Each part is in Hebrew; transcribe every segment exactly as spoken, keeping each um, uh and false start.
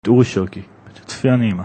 אורי שוקי, צפייה נעימה.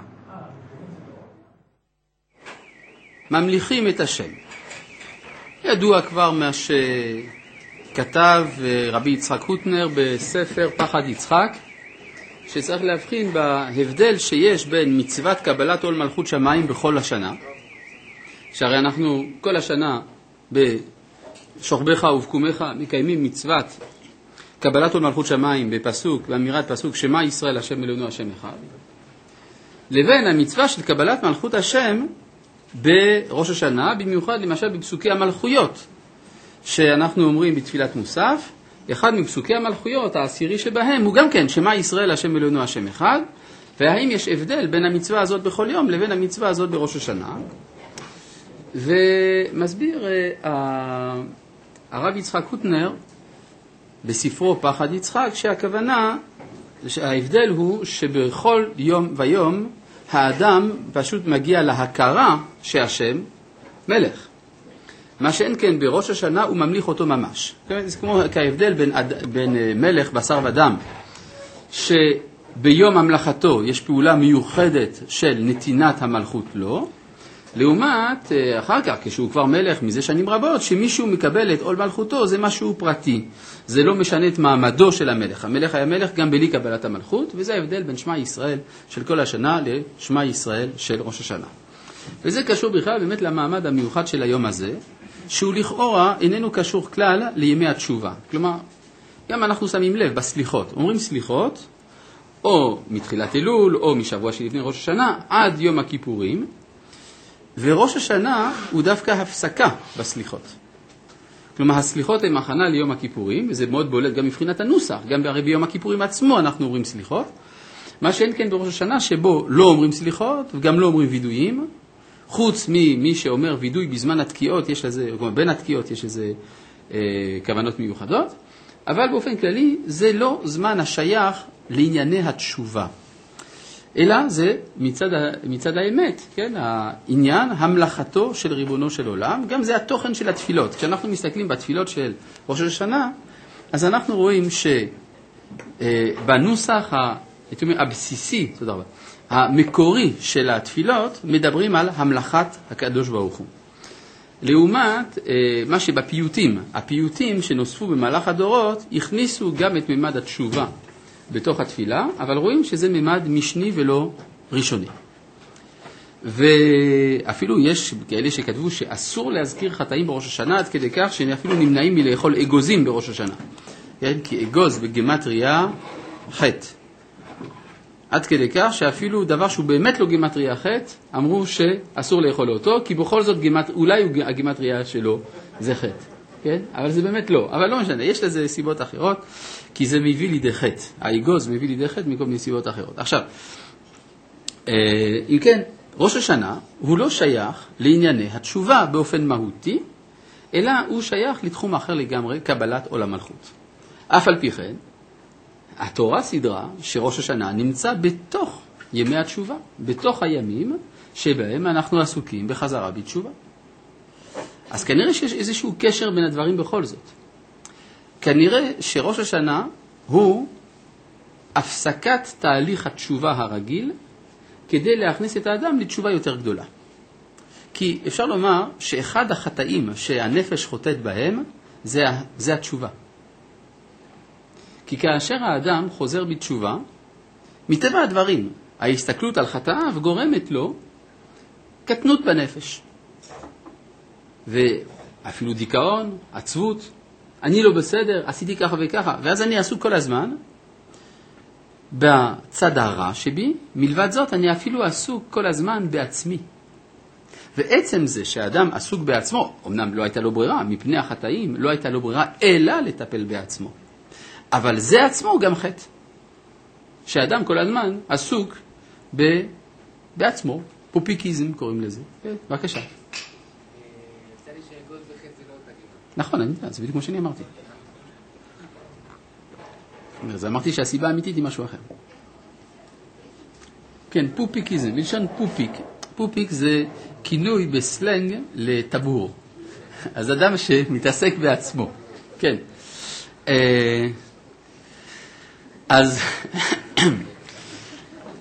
ממליכים את השם. ידוע כבר מה שכתב רבי יצחק הוטנר בספר פחד יצחק, שצריך להבחין בהבדל שיש בין מצוות קבלת עול מלכות שמיים בכל השנה, שהרי אנחנו כל השנה בשוכבך ובקומך מקיימים מצוות קבלת עול מלכות שמיים בפסוק, באמירת פסוק שמע ישראל השם אלוהינו השם אחד, לבין המצווה של קבלת מלכות השם בראש השנה, במיוחד למשל בפסוקי המלכויות שאנחנו אומרים בתפילת מוסף. אחד מפסוקי המלכויות, העשירי שבהם, הוא גם כן שמע ישראל השם אלוהינו השם אחד. והאם יש הבדל בין המצווה הזאת בכל יום לבין המצווה הזאת בראש השנה? ומסביר uh, הרב יצחק הוטנר בספרו פחד יצחק שהכוונה, שההבדל הוא שבכל יום ויום האדם פשוט מגיע להכרה שהשם מלך. מה שאין כן בראש השנה הוא ממליך אותו ממש. זה כמו כהבדל בין, בין מלך בשר ודם, שביום המלכתו יש פעולה מיוחדת של נתינת המלכות לו, לעומת אחר כך כשהוא כבר מלך מזה שנים רבות, שמישהו מקבל את עול מלכותו, זה משהו פרטי. זה לא משנה את מעמדו של המלך. המלך היה מלך גם בלי קבלת המלכות, וזה ההבדל בין שמע ישראל של כל השנה לשמע ישראל של ראש השנה. וזה קשור בכלל באמת למעמד המיוחד של היום הזה, שהוא לכאורה איננו קשור כלל לימי התשובה. כלומר, גם אנחנו שמים לב בסליחות. אומרים סליחות, או מתחילת אלול, או משבוע שלפני ראש השנה, עד יום הכיפורים, וראש השנה הוא דווקא הפסקה בסליחות. כלומר, הסליחות הן הכנה ליום הכיפורים, וזה מאוד בולט גם מבחינת הנוסח, גם הרי ביום הכיפורים עצמו אנחנו אומרים סליחות. מה שאין כן בראש השנה שבו לא אומרים סליחות, וגם לא אומרים וידויים, חוץ ממי שאומר וידוי בזמן התקיעות, יש לזה, בין התקיעות יש לזה אה, כוונות מיוחדות, אבל באופן כללי זה לא זמן השייך לענייני התשובה. אלא זה מצד, מצד האמת, כן? העניין, המלאכתו של ריבונו של עולם, גם זה התוכן של התפילות. כשאנחנו מסתכלים בתפילות של ראש השנה, אז אנחנו רואים שבנוסח הבסיסי, תודה רבה, המקורי של התפילות, מדברים על המלאכת הקדוש ברוך הוא. לעומת מה שבפיוטים, הפיוטים שנוספו במהלך הדורות, הכניסו גם את ממד התשובה בתוך התפילה, אבל רואים שזה ממד משני ולא ראשוני. ואפילו יש כאלה שכתבו שאסור להזכיר חטאים בראש השנה, עד כדי כך שאפילו נמנעים מלאכול אגוזים בראש השנה. כן? כי אגוז בגמטריה חטא. עד כדי כך שאפילו דבר שהוא באמת לא גמטריה חטא, אמרו שאסור לאכול אותו, כי בכל זאת גמט... אולי הגמטריה שלו זה חטא. כן? אבל זה באמת לא. אבל לא משנה, יש לזה סיבות אחרות, כי זה מביא לידי חטא. האגוז מביא לידי חטא מכל מיני סיבות אחרות. עכשיו, אם כן, ראש השנה הוא לא שייך לענייני התשובה באופן מהותי, אלא הוא שייך לתחום אחר לגמרי, קבלת עול המלכות. אף על פי כן, התורה סדרה שראש השנה נמצא בתוך ימי התשובה, בתוך הימים שבהם אנחנו עסוקים בחזרה בתשובה. אז כנראה שיש איזשהו קשר בין הדברים בכל זאת. כנראה שראש השנה הוא הפסקת תהליך התשובה הרגיל, כדי להכניס את האדם לתשובה יותר גדולה. כי אפשר לומר שאחד החטאים שהנפש חוטאת בהם, זה, זה התשובה. כי כאשר האדם חוזר בתשובה, מטבע הדברים, ההסתכלות על חטאיו גורמת לו קטנות בנפש. ואפילו דיכאון, עצבות, אני לא בסדר, עשיתי ככה וככה, ואז אני עסוק כל הזמן בצד הרע שבי, מלבד זאת אני אפילו עסוק כל הזמן בעצמי. ועצם זה שהאדם עסוק בעצמו, אמנם לא הייתה לו ברירה, מפני החטאים לא הייתה לו ברירה, אלא לטפל בעצמו. אבל זה עצמו גם חטא. שהאדם כל הזמן עסוק ב... בעצמו, פופיקיזם קוראים לזה. בבקשה. נכון, אני יודע, זה בדיוק כמו שאני אמרתי. אז אמרתי שהסיבה האמיתית היא משהו אחר. כן, פופיקיזם, מלשון פופיק. פופיק זה כינוי בסלנג לטבור. אז אדם שמתעסק בעצמו. כן. אז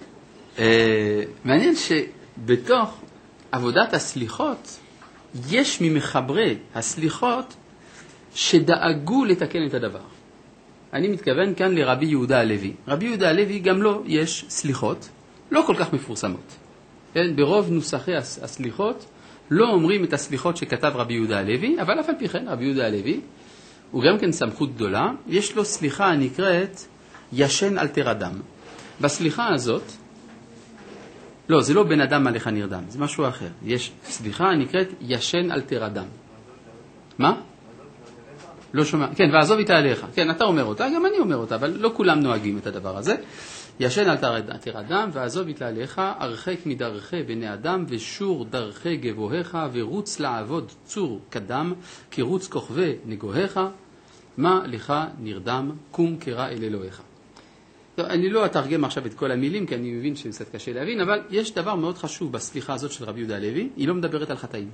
מעניין שבתוך עבודת הסליחות, יש ממחברי הסליחות שדאגו לתקן את הדבר. אני מתכוון כאן לרבי יהודה הלוי. רבי יהודה הלוי גם לו יש סליחות, לא כל כך מפורסמות. כן? ברוב נוסחי הסליחות לא אומרים את הסליחות שכתב רבי יהודה הלוי, אבל אף על פי כן רבי יהודה הלוי הוא גם כן סמכות גדולה, יש לו סליחה הנקראת ישן אל תרדם. בסליחה הזאת, לא, זה לא בן אדם עליך נרדם, זה משהו אחר. יש סליחה הנקראת ישן אל תרדם. מה? לא שומע. כן, ועזוב איתה עליך. כן, אתה אומר אותה, גם אני אומר אותה, אבל לא כולם נוהגים את הדבר הזה. ישן אל תרדם, ועזוב איתה עליך, הרחק מדרכי בני אדם, ושור דרכי גבוהיך, ורוץ לעבוד צור קדם, כי רוץ כוכבי נגוהיך, מה לך נרדם, קום קרא אל אלוהיך. טוב, אני לא אתרגם עכשיו את כל המילים, כי אני מבין שקצת קשה להבין, אבל יש דבר מאוד חשוב בסליחה הזאת של רבי יהודה הלוי, היא לא מדברת על חטאים.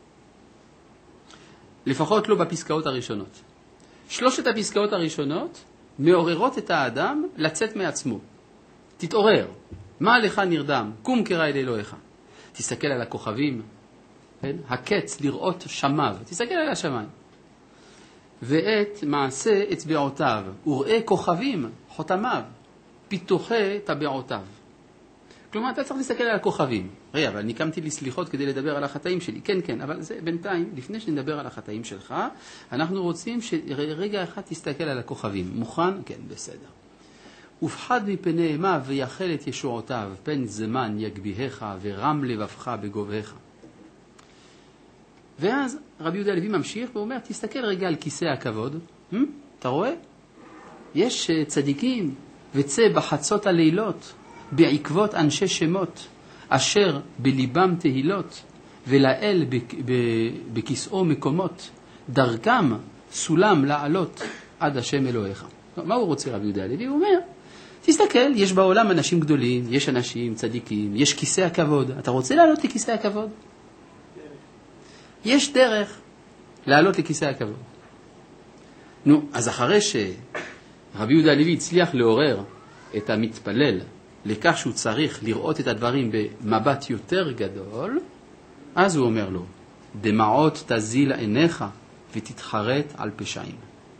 לפחות לא בפסקאות הראשונות. שלושת הפסקאות הראשונות מעוררות את האדם לצאת מעצמו. תתעורר. מה לך נרדם? קום קרא אל אלוהיך. תסתכל על הכוכבים, כן? הקץ לראות שמיו. תסתכל על השמיים. ואת מעשה אצבעותיו, וראה כוכבים, חותמיו, פיתוחי טבעותיו. כלומר, אתה צריך להסתכל על הכוכבים. רגע, אבל אני קמתי לי סליחות כדי לדבר על החטאים שלי. כן, כן, אבל זה בינתיים, לפני שנדבר על החטאים שלך, אנחנו רוצים שרגע אחד תסתכל על הכוכבים. מוכן? כן, בסדר. ופחד מפני אימה ויחל את ישועותיו, פן זמן יגביהך ורם לבבך בגובהך. ואז רבי יהודה הלוי ממשיך ואומר, תסתכל רגע על כיסא הכבוד. Hmm? אתה רואה? יש צדיקים וצא בחצות הלילות, בעקבות אנשי שמות, אשר בליבם תהילות, ולאל בכיסאו מקומות, דרכם סולם לעלות עד השם אלוהיך. מה הוא רוצה רבי יהודה הלוי? הוא אומר, תסתכל, יש בעולם אנשים גדולים, יש אנשים צדיקים, יש כיסא הכבוד. אתה רוצה לעלות לכיסא הכבוד? יש דרך לעלות לכיסא הכבוד. נו, אז אחרי שרבי יהודה הלוי הצליח לעורר את המתפלל לכך שהוא צריך לראות את הדברים במבט יותר גדול, אז הוא אומר לו, דמעות תזיל עיניך ותתחרט על פשעים.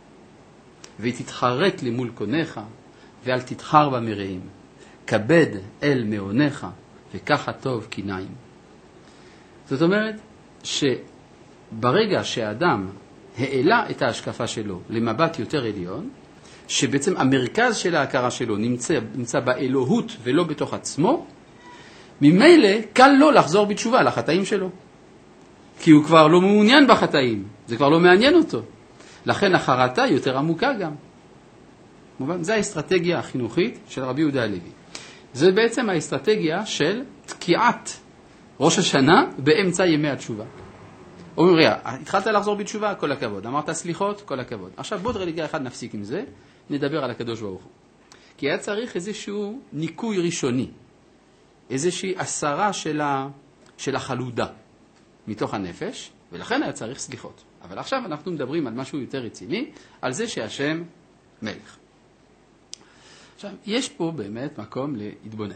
ותתחרט למול קונך ואל תתחר במרעים. כבד אל מעונך וככה טוב קיניים. זאת אומרת שברגע שהאדם העלה את ההשקפה שלו למבט יותר עליון, שבעצם המרכז של ההכרה שלו נמצא, נמצא באלוהות ולא בתוך עצמו, ממילא קל לו לחזור בתשובה לחטאים שלו. כי הוא כבר לא מעוניין בחטאים, זה כבר לא מעניין אותו. לכן החרטה יותר עמוקה גם. זו האסטרטגיה החינוכית של רבי יהודה הלוי. זה בעצם האסטרטגיה של תקיעת ראש השנה באמצע ימי התשובה. אומרים, ראה, התחלת לחזור בתשובה, כל הכבוד. אמרת סליחות, כל הכבוד. עכשיו בוא רגע אחד נפסיק עם זה, נדבר על הקדוש ברוך הוא. כי היה צריך איזשהו ניקוי ראשוני, איזושהי הסרה של, ה... של החלודה מתוך הנפש, ולכן היה צריך סליחות. אבל עכשיו אנחנו מדברים על משהו יותר רציני, על זה שהשם מלך. עכשיו, יש פה באמת מקום להתבונן.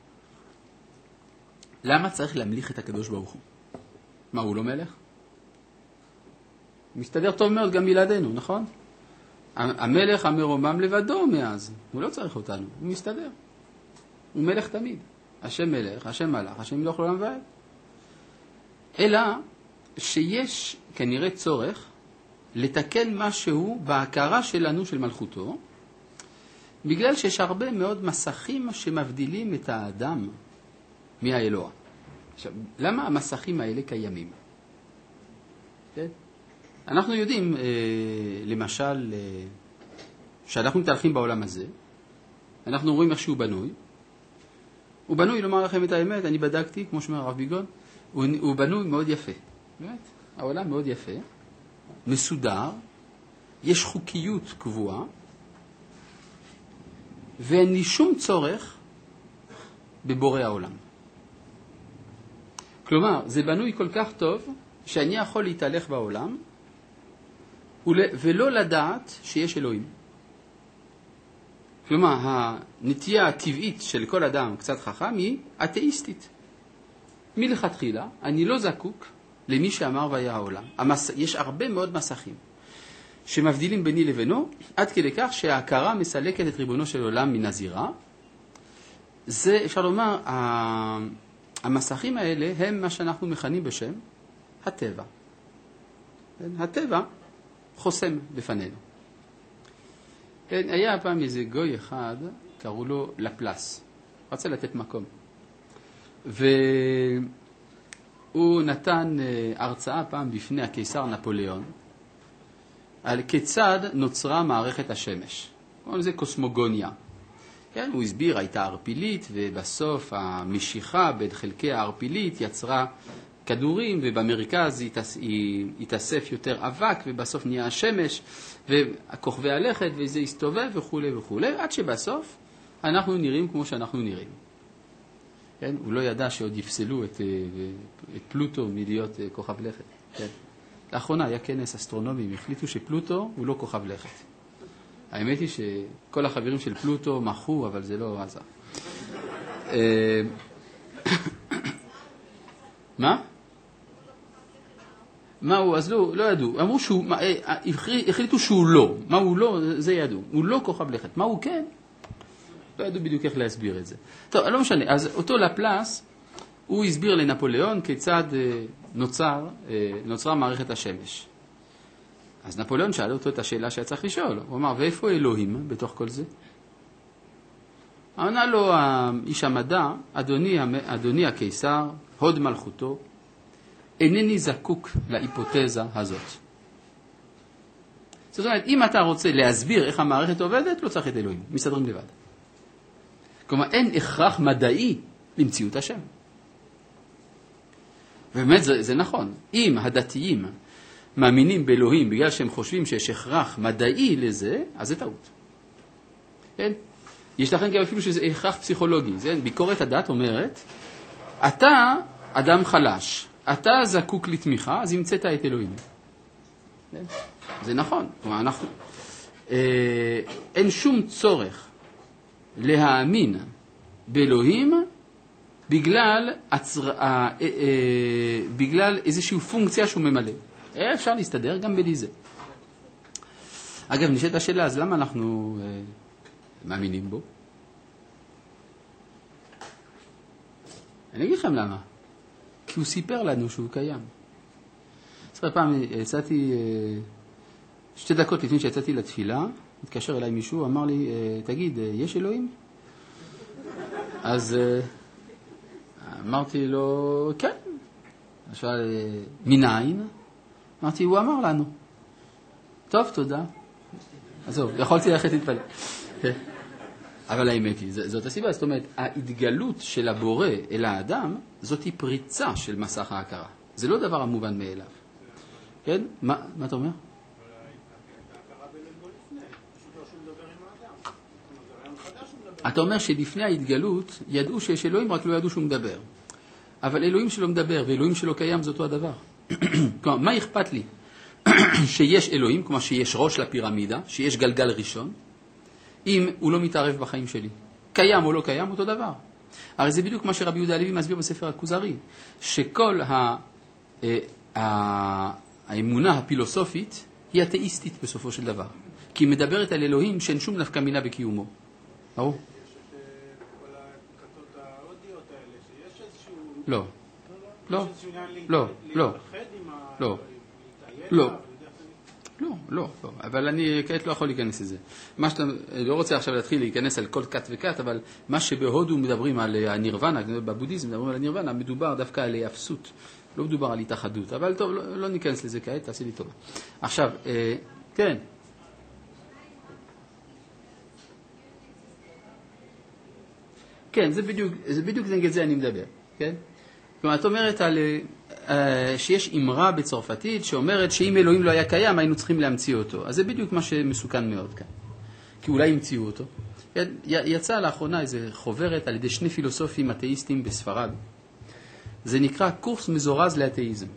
למה צריך להמליך את הקדוש ברוך הוא? מה, הוא לא מלך? מסתדר טוב מאוד גם בלעדינו, נכון? המלך המרומם לבדו מאז, הוא לא צריך אותנו, הוא מסתדר. הוא מלך תמיד. השם מלך, השם מלך, השם מלוך לעולם ועד. אלא שיש כנראה צורך לתקן משהו בהכרה שלנו של מלכותו, בגלל שיש הרבה מאוד מסכים שמבדילים את האדם מהאלוה. עכשיו, למה המסכים האלה קיימים? כן? אנחנו יודעים, אה, למשל, אה, שאנחנו מתהלכים בעולם הזה, אנחנו רואים איך שהוא בנוי. הוא בנוי, לומר לכם את האמת, אני בדקתי, כמו שאומר הרב ביגון, הוא, הוא בנוי מאוד יפה. באמת, העולם מאוד יפה, מסודר, יש חוקיות קבועה, ואין לי שום צורך בבורא העולם. כלומר, זה בנוי כל כך טוב, שאני יכול להתהלך בעולם, ולא לדעת שיש אלוהים. כלומר, הנטייה הטבעית של כל אדם קצת חכם היא אתאיסטית. מלכתחילה, אני לא זקוק למי שאמר והיה העולם. המס... יש הרבה מאוד מסכים שמבדילים ביני לבינו, עד כדי כך שההכרה מסלקת את ריבונו של עולם מן הזירה. זה, אפשר לומר, המסכים האלה הם מה שאנחנו מכנים בשם הטבע. הטבע חוסם בפנינו. היה פעם איזה גוי אחד, קראו לו לפלס. רצה לתת מקום. והוא נתן הרצאה פעם בפני הקיסר נפוליאון, על כיצד נוצרה מערכת השמש. קוראים לזה קוסמוגוניה. כן, הוא הסביר, הייתה ערפילית, ובסוף המשיכה בין חלקי הערפילית יצרה כדורים, ובמרכז התאסף יותר אבק, ובסוף נהיה השמש, והכוכבי הלכת, וזה הסתובב וכו' וכו', עד שבסוף אנחנו נראים כמו שאנחנו נראים. כן, הוא לא ידע שעוד יפסלו את, את פלוטו מלהיות כוכב לכת. כן. לאחרונה היה כנס אסטרונומי, הם החליטו שפלוטו הוא לא כוכב לכת. האמת היא שכל החברים של פלוטו מחו, אבל זה לא עזר. מה? מה הוא? אז לא, לא ידעו. אמרו שהוא, החליטו שהוא לא. מה הוא לא? זה ידעו. הוא לא כוכב לכת. מה הוא כן? לא ידעו בדיוק איך להסביר את זה. טוב, לא משנה. אז אותו לפלס, הוא הסביר לנפוליאון כיצד נוצר, נוצרה מערכת השמש. אז נפוליאון שאל אותו את השאלה שהיה צריך לשאול. הוא אמר, ואיפה אלוהים בתוך כל זה? ענה לו איש המדע, אדוני, אדוני הקיסר, הוד מלכותו, אינני זקוק להיפותזה הזאת. זאת אומרת, אם אתה רוצה להסביר איך המערכת עובדת, לא צריך את אלוהים, מסתדרים לבד. כלומר, אין הכרח מדעי למציאות השם. ובאמת זה, זה נכון. אם הדתיים מאמינים באלוהים בגלל שהם חושבים שיש הכרח מדעי לזה, אז זה טעות. כן? יש לכם גם אפילו שזה הכרח פסיכולוגי. זה, ביקורת הדת אומרת, אתה אדם חלש, אתה זקוק לתמיכה, אז המצאת את אלוהים. כן? זה נכון. כלומר, אנחנו, אה, אין שום צורך להאמין באלוהים בגלל, הצר... אה, אה, אה, בגלל איזושהי פונקציה שהוא ממלא. אפשר להסתדר גם בלי זה. אגב, נשאלת השאלה, אז למה אנחנו אה, מאמינים בו? אני אגיד לכם למה. כי הוא סיפר לנו שהוא קיים. אז פעם יצאתי, אה, שתי דקות לפני שיצאתי לתפילה, התקשר אליי מישהו, אמר לי, אה, תגיד, אה, יש אלוהים? אז אה, אמרתי לו, כן. עכשיו, אה, מנין? אמרתי, הוא אמר לנו. טוב, תודה. עזוב, יכולתי ללכת להתפלל. אבל האמת היא, זאת הסיבה. זאת אומרת, ההתגלות של הבורא אל האדם, זאת היא פריצה של מסך ההכרה. זה לא דבר המובן מאליו. כן? מה, מה אתה אומר? אתה אומר שלפני ההתגלות ידעו שיש אלוהים, רק לא ידעו שהוא מדבר. אבל אלוהים שלא מדבר ואלוהים שלא קיים זה אותו הדבר. כלומר, מה אכפת לי? שיש אלוהים, כמו שיש ראש לפירמידה, שיש גלגל ראשון, אם הוא לא מתערב בחיים שלי. קיים או לא קיים, אותו דבר. הרי זה בדיוק מה שרבי יהודה הלוי מסביר בספר הכוזרי, שכל ה... האמונה הפילוסופית היא אתאיסטית בסופו של דבר. כי היא מדברת על אלוהים שאין שום נפקא מינה בקיומו. ברור? לא. לא. לא. לא. לא. לא. לא, לא, לא. אבל אני כעת לא יכול להיכנס לזה. מה שאתה, לא רוצה עכשיו להתחיל להיכנס על כל קט וקט, אבל מה שבהודו מדברים על הנירוונה, בבודהיזם מדברים על הנירוונה, מדובר דווקא על אפסות. לא מדובר על התאחדות. אבל טוב, לא, לא ניכנס לזה כעת, תעשי לי טובה. עכשיו, אה, כן. כן, זה בדיוק, זה בדיוק נגד זה אני מדבר, כן? כלומר, את אומרת על, uh, שיש אמרה בצרפתית שאומרת שאם אלוהים לא היה קיים, היינו צריכים להמציא אותו. אז זה בדיוק מה שמסוכן מאוד כאן. כי אולי המציאו אותו. יצא לאחרונה איזה חוברת על ידי שני פילוסופים אתאיסטים בספרד. זה נקרא קורס מזורז לאתאיזם.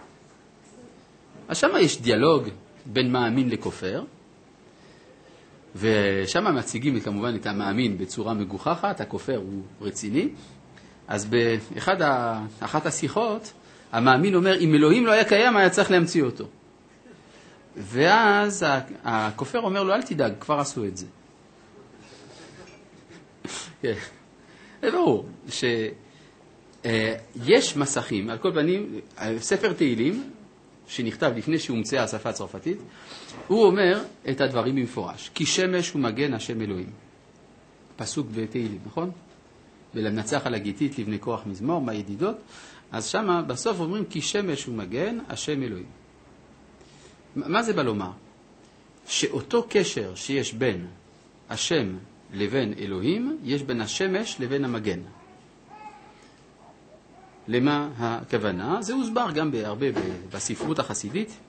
אז שם יש דיאלוג בין מאמין לכופר, ושם מציגים כמובן את המאמין בצורה מגוחכת, הכופר הוא רציני. אז באחת השיחות, המאמין אומר, אם אלוהים לא היה קיים, היה צריך להמציא אותו. ואז הכופר אומר לו, אל תדאג, כבר עשו את זה. זה ברור, שיש מסכים, על כל פנים, ספר תהילים, שנכתב לפני שהומצאה השפה הצרפתית, הוא אומר את הדברים במפורש. כי שמש הוא מגן השם אלוהים. פסוק בתהילים, נכון? ולמנצח על הגיתית לבני כוח מזמור, מה ידידות? אז שמה בסוף אומרים כי שמש הוא מגן השם אלוהים. מה זה בא לומר? שאותו קשר שיש בין השם לבין אלוהים, יש בין השמש לבין המגן. למה הכוונה? זה הוסבר גם בהרבה בספרות החסידית,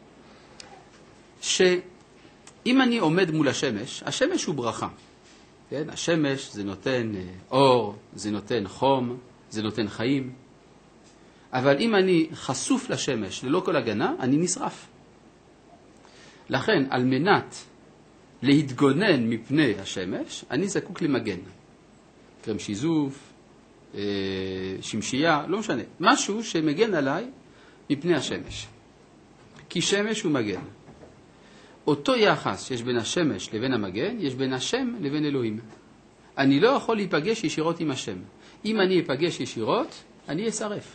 שאם אני עומד מול השמש, השמש הוא ברכה. כן? השמש זה נותן אור, זה נותן חום, זה נותן חיים. אבל אם אני חשוף לשמש ללא כל הגנה, אני נשרף. לכן, על מנת להתגונן מפני השמש, אני זקוק למגן. קרם שיזוף, שמשייה, לא משנה. משהו שמגן עליי מפני השמש. כי שמש הוא מגן. אותו יחס שיש בין השמש לבין המגן, יש בין השם לבין אלוהים. אני לא יכול להיפגש ישירות עם השם. אם אני אפגש ישירות, אני אשרף.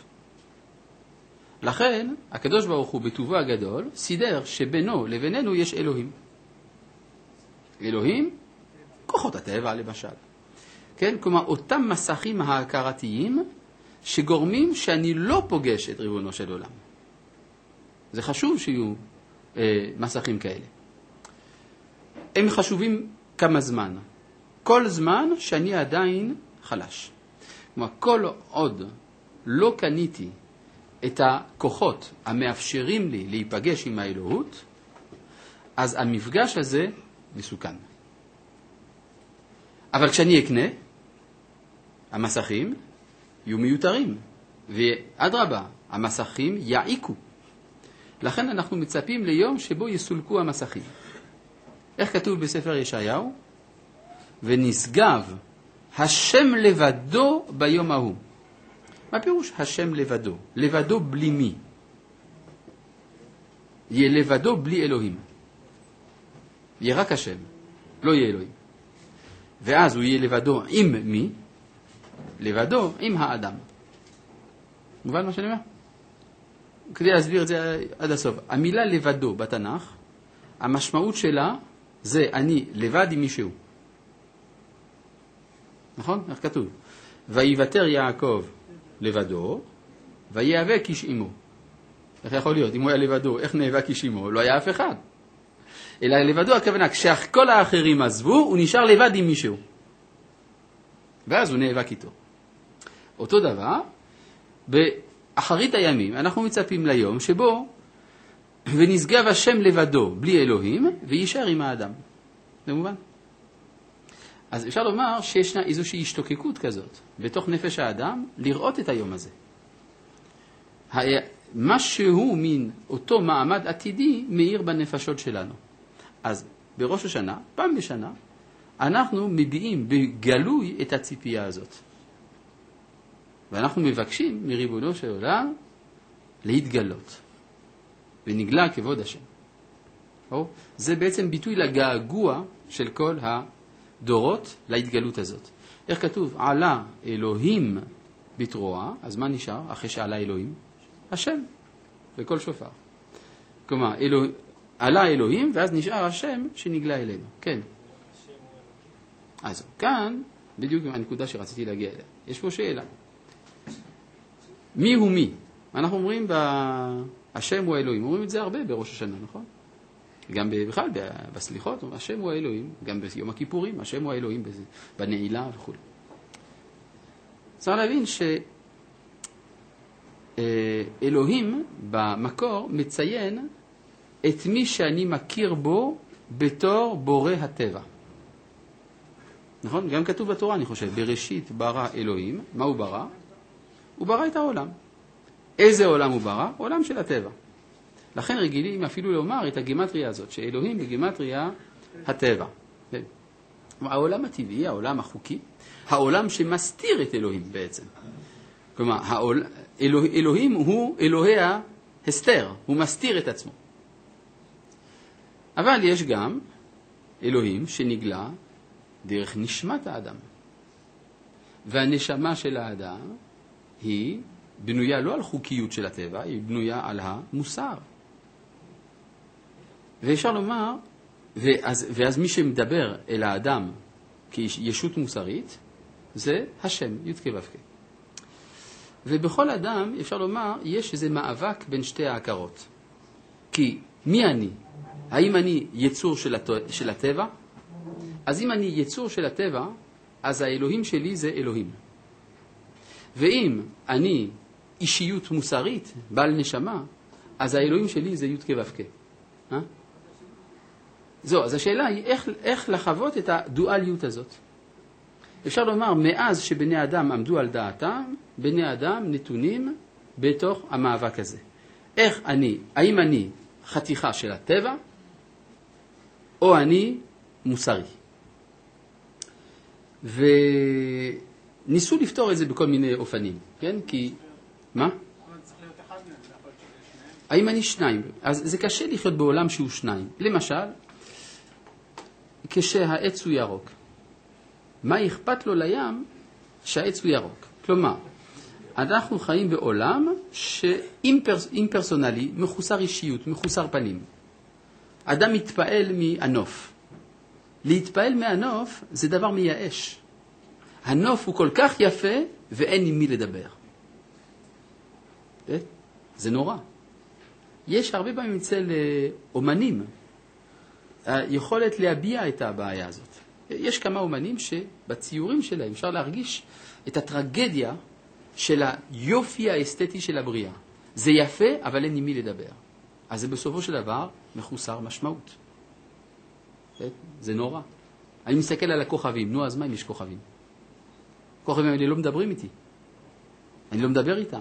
לכן, הקדוש ברוך הוא בטובו הגדול, סידר שבינו לבינינו יש אלוהים. אלוהים, כוחות הטבע למשל. כן? כלומר, אותם מסכים ההכרתיים שגורמים שאני לא פוגש את ריבונו של עולם. זה חשוב שיהיו אה, מסכים כאלה. הם חשובים כמה זמן. כל זמן שאני עדיין חלש. כלומר, כל עוד לא קניתי את הכוחות המאפשרים לי להיפגש עם האלוהות, אז המפגש הזה מסוכן. אבל כשאני אקנה, המסכים יהיו מיותרים, ואדרבה, המסכים יעיקו. לכן אנחנו מצפים ליום שבו יסולקו המסכים. איך כתוב בספר ישעיהו? ונשגב השם לבדו ביום ההוא. מה פירוש השם לבדו? לבדו בלי מי? יהיה לבדו בלי אלוהים. יהיה רק השם, לא יהיה אלוהים. ואז הוא יהיה לבדו עם מי? לבדו עם האדם. מובן מה שאני אומר? כדי להסביר את זה עד הסוף. המילה לבדו בתנ"ך, המשמעות שלה זה אני לבד עם מישהו. נכון? איך כתוב? ויוותר יעקב לבדו, ויאבק איש עמו. איך יכול להיות? אם הוא היה לבדו, איך נאבק איש עמו? לא היה אף אחד. אלא לבדו הכוונה, כשכל האחרים עזבו, הוא נשאר לבד עם מישהו. ואז הוא נאבק איתו. אותו דבר, באחרית הימים, אנחנו מצפים ליום שבו, ונשגב השם לבדו, בלי אלוהים, וישאר עם האדם. זה מובן? אז אפשר לומר שישנה איזושהי השתוקקות כזאת, בתוך נפש האדם, לראות את היום הזה. משהו מן אותו מעמד עתידי מאיר בנפשות שלנו. אז בראש השנה, פעם בשנה, אנחנו מביעים בגלוי את הציפייה הזאת. ואנחנו מבקשים מריבונו של עולם להתגלות. ונגלה כבוד השם. או? זה בעצם ביטוי לגעגוע של כל הדורות להתגלות הזאת. איך כתוב? עלה אלוהים בתרועה, אז מה נשאר אחרי שעלה אלוהים? השם, בכל שופר. כלומר, אלוה... עלה אלוהים, ואז נשאר השם שנגלה אלינו. כן. אז כאן, בדיוק הנקודה שרציתי להגיע אליה. יש פה שאלה. מי הוא מי? אנחנו אומרים, ב... השם הוא האלוהים. אומרים את זה הרבה בראש השנה, נכון? גם בכלל, בסליחות, השם הוא האלוהים. גם ביום הכיפורים, השם הוא האלוהים בנעילה וכו'. צריך להבין שאלוהים במקור מציין את מי שאני מכיר בו בתור בורא הטבע. נכון? גם כתוב בתורה, אני חושב, בראשית ברא אלוהים. מה הוא ברא? הוא ברא את העולם. איזה עולם הוא ברא? עולם של הטבע. לכן רגילים אפילו לומר את הגימטריה הזאת, שאלוהים בגימטריה הטבע. העולם הטבעי, העולם החוקי, העולם שמסתיר את אלוהים בעצם. כלומר, העול, אלוה, אלוהים הוא אלוהי ההסתר, הוא מסתיר את עצמו. אבל יש גם אלוהים שנגלה דרך נשמת האדם. והנשמה של האדם היא בנויה לא על חוקיות של הטבע, היא בנויה על המוסר. ואפשר לומר, ואז, ואז מי שמדבר אל האדם כישות מוסרית, זה השם, י' כ' ו' כ'. ובכל אדם, אפשר לומר, יש איזה מאבק בין שתי ההכרות. כי מי אני? האם אני יצור של, הת... של הטבע? אז אם אני יצור של הטבע, אז האלוהים שלי זה אלוהים. ואם אני אישיות מוסרית, בעל נשמה, אז האלוהים שלי זה י' כ' ו' כ'. אה? זו, אז השאלה היא איך, איך לחוות את הדואליות הזאת. אפשר לומר, מאז שבני אדם עמדו על דעתם, בני אדם נתונים בתוך המאבק הזה. איך אני, האם אני חתיכה של הטבע, או אני מוסרי. וניסו לפתור את זה בכל מיני אופנים, כן? כי, מה? האם אני שניים? אז זה קשה לחיות בעולם שהוא שניים. למשל, כשהעץ הוא ירוק. מה אכפת לו לים שהעץ הוא ירוק? כלומר, אנחנו חיים בעולם שאימפרסונלי, מחוסר אישיות, מחוסר פנים. אדם מתפעל מהנוף. להתפעל מהנוף זה דבר מייאש. הנוף הוא כל כך יפה ואין עם מי לדבר. זה נורא. יש הרבה פעמים אצל אומנים היכולת להביע את הבעיה הזאת. יש כמה אומנים שבציורים שלהם אפשר להרגיש את הטרגדיה של היופי האסתטי של הבריאה. זה יפה, אבל אין עם מי לדבר. אז זה בסופו של דבר מחוסר משמעות. זה נורא. אני מסתכל על הכוכבים. נו, אז מה אם יש כוכבים? כוכבים האלה לא מדברים איתי. אני לא מדבר איתם.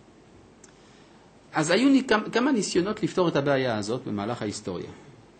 אז היו כמה ניסיונות לפתור את הבעיה הזאת במהלך ההיסטוריה.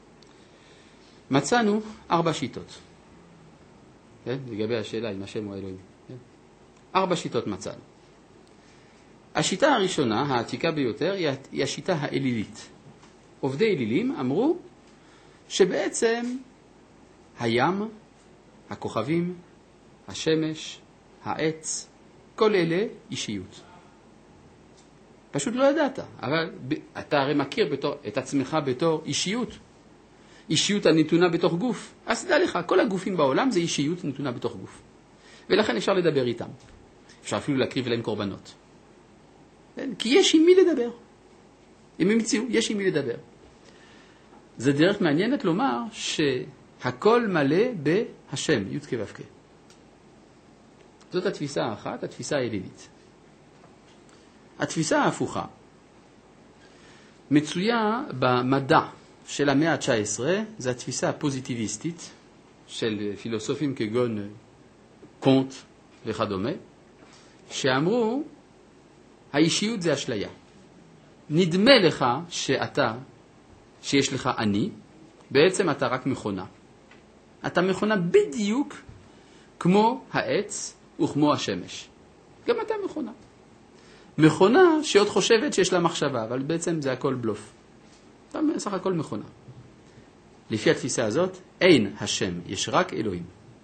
מצאנו ארבע שיטות. כן? לגבי השאלה אם השם הוא אלוהים. כן? ארבע שיטות מצאנו. השיטה הראשונה, העתיקה ביותר, היא השיטה האלילית. עובדי אלילים אמרו שבעצם הים, הכוכבים, השמש, העץ, כל אלה אישיות. פשוט לא ידעת, אבל אתה הרי מכיר בתור, את עצמך בתור אישיות. אישיות הנתונה בתוך גוף. אז תדע לך, כל הגופים בעולם זה אישיות נתונה בתוך גוף. ולכן אפשר לדבר איתם. אפשר אפילו להקריב להם קורבנות. כי יש עם מי לדבר. אם הם יציעו, יש עם מי לדבר. זה דרך מעניינת לומר שהכל מלא בהשם, י' כ' ו' כ'. זאת התפיסה האחת, התפיסה האלילית. התפיסה ההפוכה מצויה במדע של המאה ה-תשע עשרה, זו התפיסה הפוזיטיביסטית של פילוסופים כגון קונט וכדומה, שאמרו, האישיות זה אשליה. נדמה לך שאתה, שיש לך אני, בעצם אתה רק מכונה. אתה מכונה בדיוק כמו העץ וכמו השמש. גם אתה מכונה. מכונה שעוד חושבת שיש לה מחשבה, אבל בעצם זה הכל בלוף. אתה סך הכל מכונה. לפי התפיסה הזאת, אין השם, יש רק אלוהים.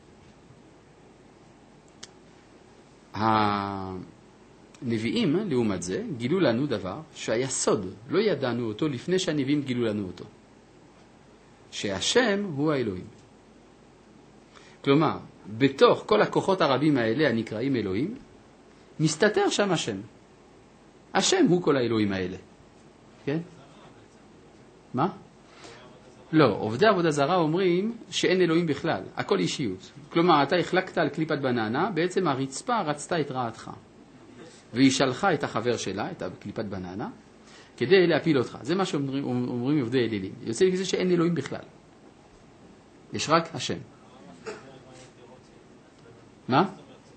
הנביאים, לעומת זה, גילו לנו דבר שהיה סוד, לא ידענו אותו לפני שהנביאים גילו לנו אותו. שהשם הוא האלוהים. כלומר, בתוך כל הכוחות הרבים האלה הנקראים אלוהים, מסתתר שם השם. השם הוא כל האלוהים האלה. כן? מה? לא, עובדי עבודה זרה אומרים שאין אלוהים בכלל, הכל אישיות. כלומר, אתה החלקת על קליפת בננה, בעצם הרצפה רצתה את רעתך. והיא שלחה את החבר שלה, את קליפת בננה, כדי להפיל אותך. זה מה שאומרים אומרים עובדי אלילים. יוצא לפי זה שאין אלוהים בכלל. יש רק השם. מה?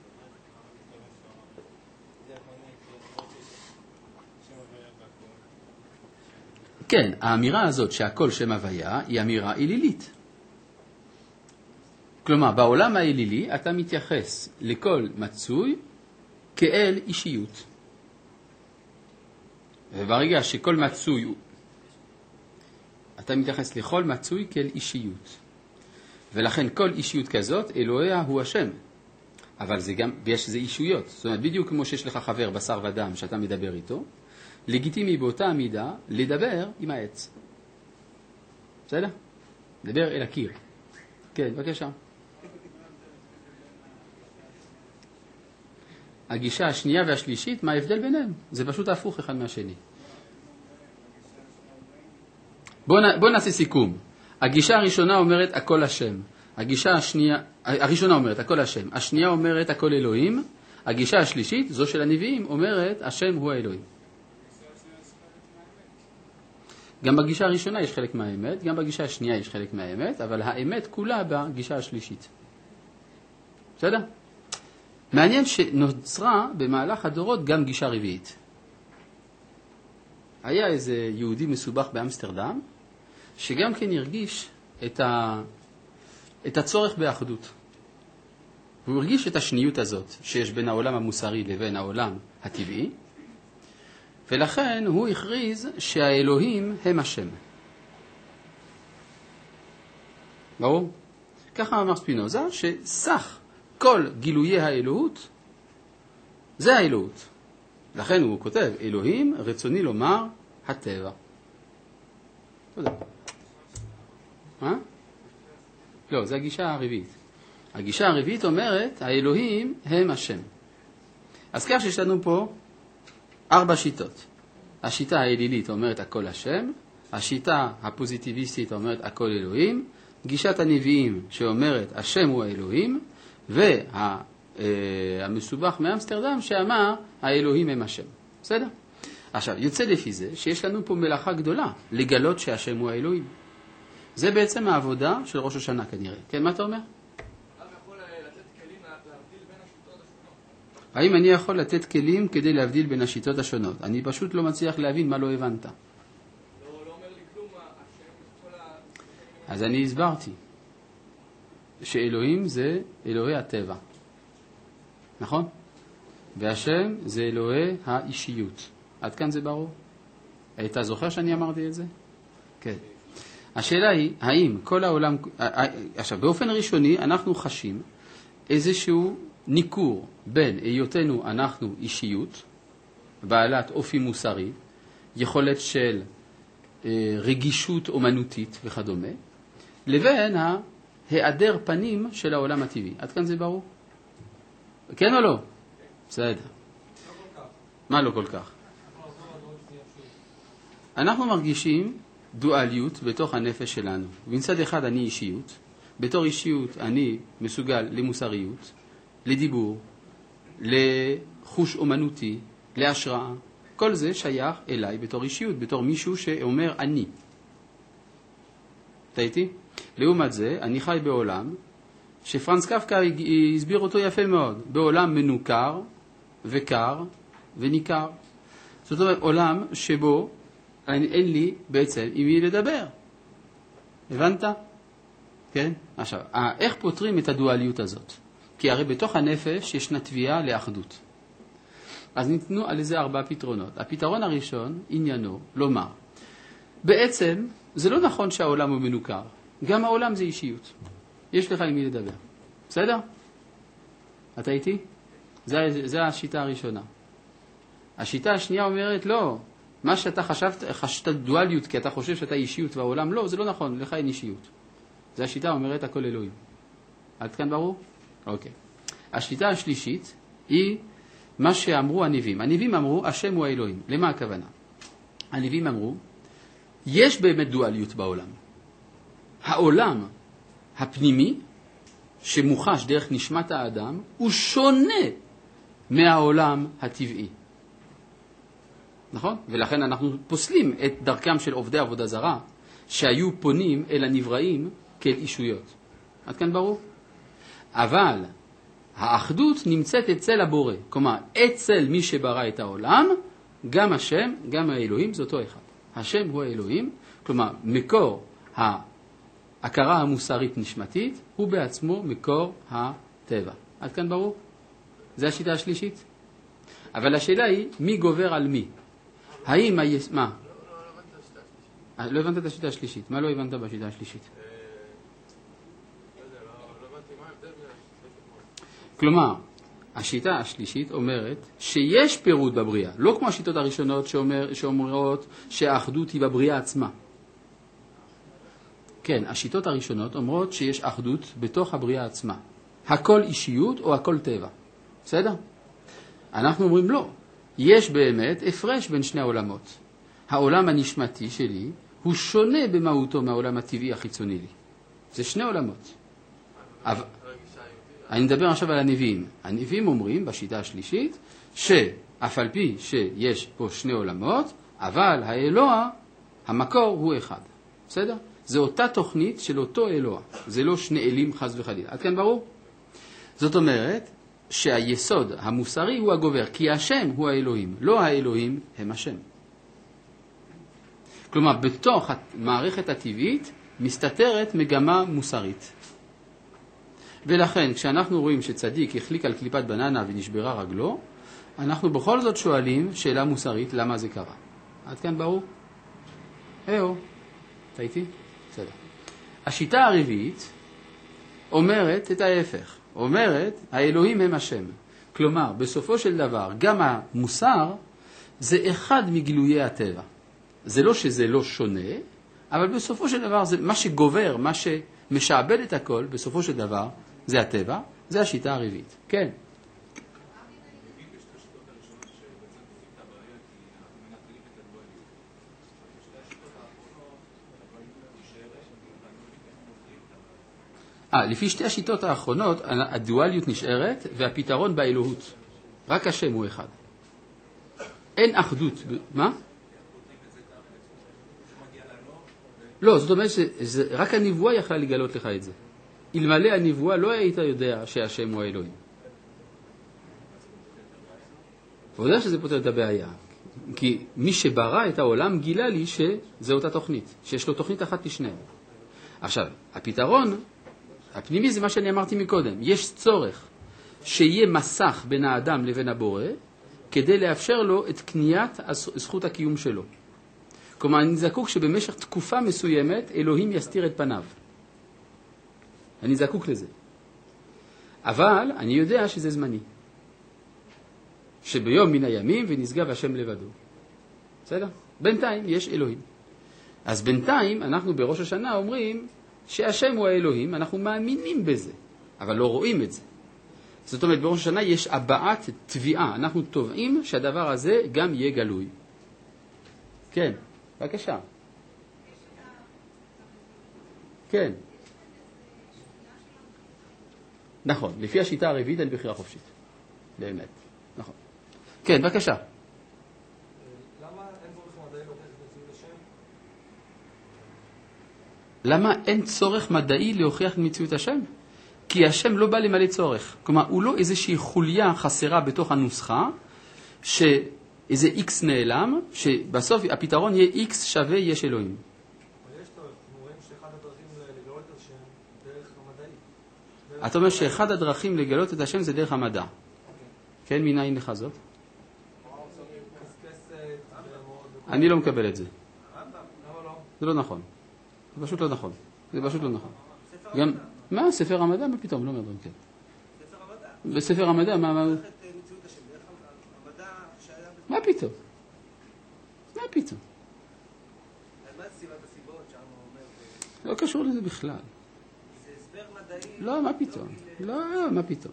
כן, האמירה הזאת שהכל שם הוויה היא אמירה אלילית. כלומר, בעולם האלילי אתה מתייחס לכל מצוי כאל אישיות. וברגע שכל מצוי, אתה מתייחס לכל מצוי כאל אישיות. ולכן כל אישיות כזאת, אלוהיה הוא השם. אבל זה גם, ויש זה אישויות. זאת אומרת, בדיוק כמו שיש לך חבר בשר ודם שאתה מדבר איתו, לגיטימי באותה המידה לדבר עם העץ. בסדר? לדבר אל הקיר. כן, בבקשה. הגישה השנייה והשלישית, מה ההבדל ביניהם? זה פשוט הפוך אחד מהשני. בוא, בוא נעשה סיכום. הגישה הראשונה אומרת הכל השם. הגישה השנייה, הראשונה אומרת הכל השם. השנייה אומרת הכל אלוהים. הגישה השלישית, זו של הנביאים, אומרת השם הוא האלוהים. גם בגישה הראשונה יש חלק מהאמת, גם בגישה השנייה יש חלק מהאמת, אבל האמת כולה בגישה השלישית. בסדר? מעניין שנוצרה במהלך הדורות גם גישה רביעית. היה איזה יהודי מסובך באמסטרדם, שגם כן הרגיש את, ה... את הצורך באחדות. הוא הרגיש את השניות הזאת שיש בין העולם המוסרי לבין העולם הטבעי, ולכן הוא הכריז שהאלוהים הם השם. ברור? ככה אמר ספינוזה, שסך כל גילויי האלוהות זה האלוהות. לכן הוא כותב, אלוהים רצוני לומר הטבע. תודה. מה? לא, זה הגישה הרביעית. הגישה הרביעית אומרת, האלוהים הם השם. אז כך שיש לנו פה ארבע שיטות. השיטה האלילית אומרת הכל השם, השיטה הפוזיטיביסטית אומרת הכל אלוהים, גישת הנביאים שאומרת השם הוא האלוהים, והמסובך מאמסטרדם שאמר האלוהים הם השם. בסדר? עכשיו, יוצא לפי זה שיש לנו פה מלאכה גדולה לגלות שהשם הוא האלוהים. זה בעצם העבודה של ראש השנה כנראה. כן, מה אתה אומר? האם אני יכול לתת כלים כדי להבדיל בין השיטות השונות? אני פשוט לא מצליח להבין מה לא הבנת. לא, לא אומר לי כלום, השם, כל ה... אז אני הסברתי. שאלוהים זה אלוהי הטבע. נכון? והשם זה אלוהי האישיות. עד כאן זה ברור? היית זוכר שאני אמרתי את זה? כן. השאלה היא, האם כל העולם... עכשיו, באופן ראשוני אנחנו חשים איזשהו ניכור בין היותנו אנחנו אישיות, בעלת אופי מוסרי, יכולת של אה, רגישות אומנותית וכדומה, לבין ההיעדר פנים של העולם הטבעי. עד כאן זה ברור? כן או לא? בסדר. מה לא כל כך? אנחנו מרגישים דואליות בתוך הנפש שלנו. בצד אחד אני אישיות, בתור אישיות אני מסוגל למוסריות, לדיבור, לחוש אומנותי, להשראה. כל זה שייך אליי בתור אישיות, בתור מישהו שאומר אני. אתה איתי? לעומת זה, אני חי בעולם שפרנס קפקא הסביר אותו יפה מאוד. בעולם מנוכר וקר וניכר. זאת אומרת, עולם שבו אין, אין לי בעצם עם מי לדבר. הבנת? כן? עכשיו, איך פותרים את הדואליות הזאת? כי הרי בתוך הנפש ישנה תביעה לאחדות. אז ניתנו על איזה ארבע פתרונות. הפתרון הראשון, עניינו, לומר, בעצם זה לא נכון שהעולם הוא מנוכר. גם העולם זה אישיות. יש לך עם מי לדבר. בסדר? אתה איתי? זה, זה השיטה הראשונה. השיטה השנייה אומרת, לא, מה שאתה חשבת, חשבת דואליות, כי אתה חושב שאתה אישיות והעולם לא, זה לא נכון, לך אין אישיות. זה השיטה אומרת הכל אלוהים. עד כאן ברור? אוקיי. השיטה השלישית היא מה שאמרו הנביאים. הנביאים אמרו, השם הוא האלוהים. למה הכוונה? הנביאים אמרו, יש באמת דואליות בעולם. העולם הפנימי, שמוחש דרך נשמת האדם, הוא שונה מהעולם הטבעי. נכון? ולכן אנחנו פוסלים את דרכם של עובדי עבודה זרה, שהיו פונים אל הנבראים כאל אישויות. עד כאן ברור? אבל האחדות נמצאת אצל הבורא. כלומר, אצל מי שברא את העולם, גם השם, גם האלוהים, זה אותו אחד. השם הוא האלוהים, כלומר, מקור ההכרה המוסרית נשמתית, הוא בעצמו מקור הטבע. עד כאן ברור? זה השיטה השלישית. אבל השאלה היא, מי גובר על מי? האם היס... מה? לא הבנת את השיטה השלישית. מה לא הבנת בשיטה השלישית? כלומר, השיטה השלישית אומרת שיש פירוד בבריאה, לא כמו השיטות הראשונות שאומר, שאומרות שהאחדות היא בבריאה עצמה. כן, השיטות הראשונות אומרות שיש אחדות בתוך הבריאה עצמה. הכל אישיות או הכל טבע. בסדר? אנחנו אומרים לא. יש באמת הפרש בין שני העולמות. העולם הנשמתי שלי הוא שונה במהותו מהעולם הטבעי החיצוני לי. זה שני עולמות. אבל... אני מדבר עכשיו על הנביאים. הנביאים אומרים בשיטה השלישית שאף על פי שיש פה שני עולמות, אבל האלוה, המקור הוא אחד. בסדר? זו אותה תוכנית של אותו אלוה. זה לא שני אלים חס וחלילה. עד כאן ברור? זאת אומרת שהיסוד המוסרי הוא הגובר, כי השם הוא האלוהים, לא האלוהים הם השם. כלומר, בתוך המערכת הטבעית מסתתרת מגמה מוסרית. ולכן, כשאנחנו רואים שצדיק החליק על קליפת בננה ונשברה רגלו, אנחנו בכל זאת שואלים שאלה מוסרית, למה זה קרה? עד כאן ברור? היו, אתה איתי? בסדר. השיטה הרביעית אומרת את ההפך. אומרת, האלוהים הם השם. כלומר, בסופו של דבר, גם המוסר זה אחד מגילויי הטבע. זה לא שזה לא שונה, אבל בסופו של דבר, זה מה שגובר, מה שמשעבד את הכל, בסופו של דבר, זה הטבע, זה השיטה הרביעית. כן. אה, לפי שתי השיטות האחרונות, הדואליות נשארת והפתרון באלוהות. רק השם הוא אחד. אין אחדות. מה? לא, זאת אומרת שרק הנבואה יכלה לגלות לך את זה. אלמלא הנבואה לא היית יודע שהשם הוא האלוהים. אתה יודע שזה פותר את הבעיה. כי מי שברא את העולם גילה לי שזה אותה תוכנית, שיש לו תוכנית אחת לשניהם. עכשיו, הפתרון הפנימי זה מה שאני אמרתי מקודם. יש צורך שיהיה מסך בין האדם לבין הבורא, כדי לאפשר לו את קניית זכות הקיום שלו. כלומר, אני זקוק שבמשך תקופה מסוימת אלוהים יסתיר את פניו. אני זקוק לזה. אבל אני יודע שזה זמני. שביום מן הימים ונשגב השם לבדו. בסדר? בינתיים יש אלוהים. אז בינתיים אנחנו בראש השנה אומרים שהשם הוא האלוהים, אנחנו מאמינים בזה, אבל לא רואים את זה. זאת אומרת, בראש השנה יש הבעת תביעה. אנחנו תובעים שהדבר הזה גם יהיה גלוי. כן, בבקשה. כן. נכון, לפי השיטה הרביעית אין בחירה חופשית. באמת, נכון. כן, בבקשה. למה אין צורך מדעי להוכיח את מציאות השם? כי השם לא בא למלא צורך. כלומר, הוא לא איזושהי חוליה חסרה בתוך הנוסחה, שאיזה X נעלם, שבסוף הפתרון יהיה X שווה יש אלוהים. אבל יש צורך, אנחנו רואים שאחד הדרכים לגלות את השם דרך המדעי. אתה אומר שאחד הדרכים לגלות את השם זה דרך המדע. כן, מנין לך זאת? אני לא מקבל את זה. זה לא נכון. זה פשוט לא נכון. זה פשוט לא נכון. גם, מה? ספר המדע? מה פתאום? לא מדברים, כן. ספר המדע. בספר המדע, מה? מה מה פתאום? מה פתאום? מה סיבת הסיבות שם אומר? לא קשור לזה בכלל. זה הסבר מדעי. לא, מה פתאום? לא, מה פתאום?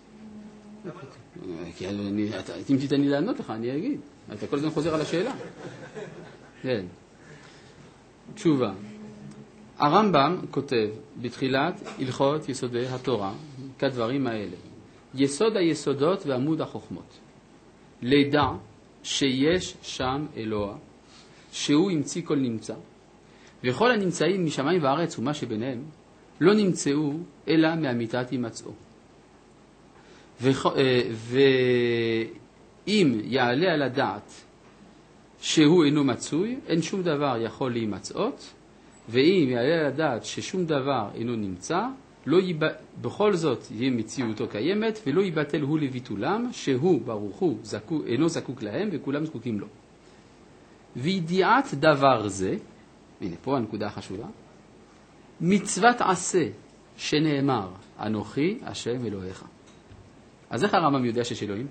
כי אם תיתן לי לענות לך, אני אגיד. אתה כל הזמן חוזר על השאלה. כן. תשובה. הרמב"ם כותב בתחילת הלכות יסודי התורה כדברים האלה. יסוד היסודות ועמוד החוכמות. לידע שיש שם אלוה, שהוא ימציא כל נמצא, וכל הנמצאים משמיים וארץ ומה שביניהם, לא נמצאו אלא מאמיתת הימצאו. ואם יעלה על הדעת שהוא אינו מצוי, אין שום דבר יכול להימצאות, ואם יעלה לדעת ששום דבר אינו נמצא, לא יב... בכל זאת יהיה מציאותו קיימת, ולא יבטל הוא לביטולם, שהוא ברוך הוא זקוק, אינו זקוק להם וכולם זקוקים לו. וידיעת דבר זה, הנה פה הנקודה החשובה, מצוות עשה שנאמר, אנוכי השם אלוהיך. אז איך הרמב"ם יודע שיש אלוהים?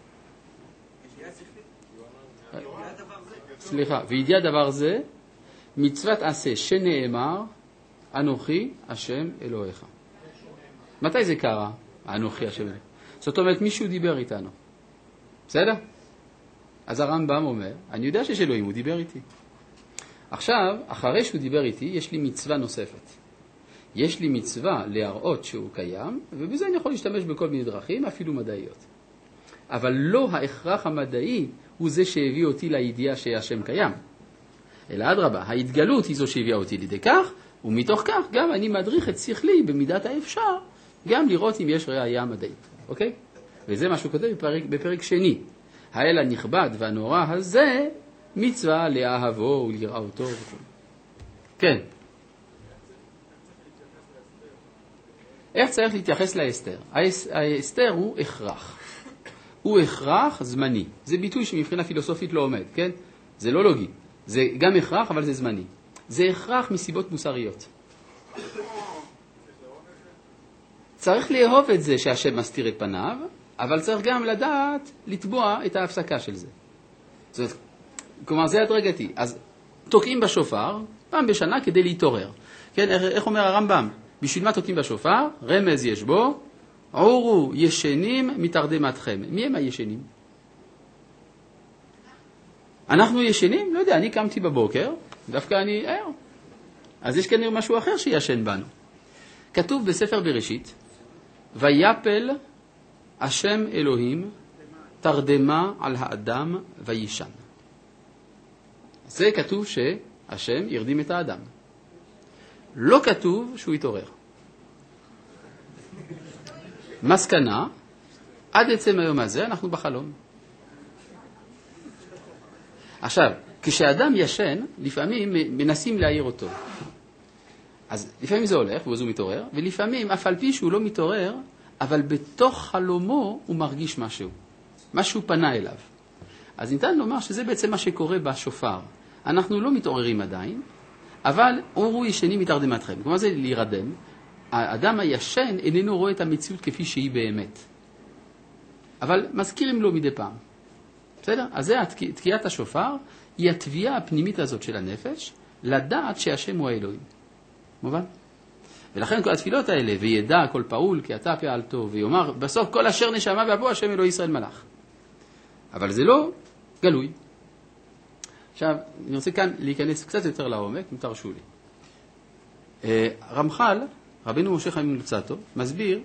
סליחה, וידיעת דבר זה, מצוות עשה שנאמר, אנוכי השם אלוהיך. מתי זה קרה? אנוכי השם אלוהיך. זאת אומרת, מישהו דיבר איתנו. בסדר? אז הרמב"ם אומר, אני יודע שיש אלוהים, הוא דיבר איתי. עכשיו, אחרי שהוא דיבר איתי, יש לי מצווה נוספת. יש לי מצווה להראות שהוא קיים, ובזה אני יכול להשתמש בכל מיני דרכים, אפילו מדעיות. אבל לא ההכרח המדעי הוא זה שהביא אותי לידיעה שהשם קיים. אלא אדרבה, ההתגלות היא זו שהביאה אותי לידי כך, ומתוך כך גם אני מדריך את שכלי במידת האפשר, גם לראות אם יש ראייה מדעית. אוקיי? וזה מה שהוא כותב בפרק, בפרק שני. האל הנכבד והנורא הזה, מצווה לאהבו ולראותו. כן. איך צריך להתייחס לאסתר? האסתר הוא הכרח. הוא הכרח זמני. זה ביטוי שמבחינה פילוסופית לא עומד, כן? זה לא לוגי. זה גם הכרח, אבל זה זמני. זה הכרח מסיבות מוסריות. צריך לאהוב את זה שהשם מסתיר את פניו, אבל צריך גם לדעת לתבוע את ההפסקה של זה. זאת, כלומר, זה הדרגתי. אז תוקעים בשופר פעם בשנה כדי להתעורר. כן, איך אומר הרמב"ם? בשביל מה תוקעים בשופר? רמז יש בו, עורו ישנים מתרדמתכם. מי הם הישנים? אנחנו ישנים? לא יודע, אני קמתי בבוקר, דווקא אני ער. אז יש כנראה משהו אחר שישן בנו. כתוב בספר בראשית, ויפל השם אלוהים תרדמה על האדם וישן. זה כתוב שהשם ירדים את האדם. לא כתוב שהוא יתעורר. מסקנה, עד עצם היום הזה אנחנו בחלום. עכשיו, כשאדם ישן, לפעמים מנסים להעיר אותו. אז לפעמים זה הולך, ואז הוא מתעורר, ולפעמים, אף על פי שהוא לא מתעורר, אבל בתוך חלומו הוא מרגיש משהו. משהו פנה אליו. אז ניתן לומר שזה בעצם מה שקורה בשופר. אנחנו לא מתעוררים עדיין, אבל עורו ישנים מתרדמתכם. כלומר זה להירדם. האדם הישן איננו רואה את המציאות כפי שהיא באמת. אבל מזכירים לו מדי פעם. בסדר? אז זה תקיעת השופר, היא התביעה הפנימית הזאת של הנפש, לדעת שהשם הוא האלוהים. מובן? ולכן כל התפילות האלה, וידע כל פעול כי אתה פעלתו, ויאמר בסוף כל אשר נשמה ואבו השם אלוהי ישראל מלך. אבל זה לא גלוי. עכשיו, אני רוצה כאן להיכנס קצת יותר לעומק, אם תרשו לי. רמח"ל, רבינו משה חיים לוצאטו, מסביר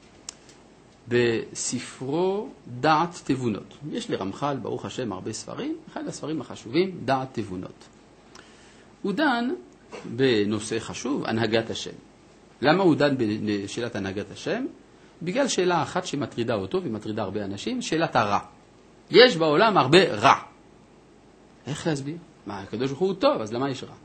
בספרו דעת תבונות. יש לרמח"ל, ברוך השם, הרבה ספרים, אחד הספרים החשובים, דעת תבונות. הוא דן בנושא חשוב, הנהגת השם. למה הוא דן בשאלת הנהגת השם? בגלל שאלה אחת שמטרידה אותו ומטרידה הרבה אנשים, שאלת הרע. יש בעולם הרבה רע. איך להסביר? מה, הקדוש ברוך הוא טוב, אז למה יש רע?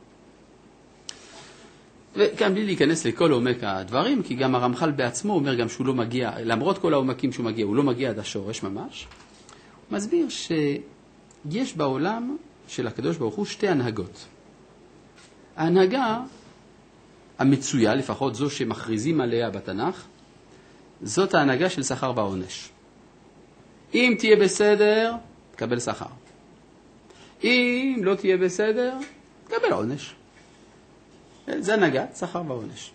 וכאן בלי להיכנס לכל עומק הדברים, כי גם הרמח"ל בעצמו אומר גם שהוא לא מגיע, למרות כל העומקים שהוא מגיע, הוא לא מגיע עד השורש ממש. הוא מסביר שיש בעולם של הקדוש ברוך הוא שתי הנהגות. ההנהגה המצויה, לפחות זו שמכריזים עליה בתנ"ך, זאת ההנהגה של שכר ועונש. אם תהיה בסדר, תקבל שכר. אם לא תהיה בסדר, תקבל עונש. זה הנהגת שכר ועונש.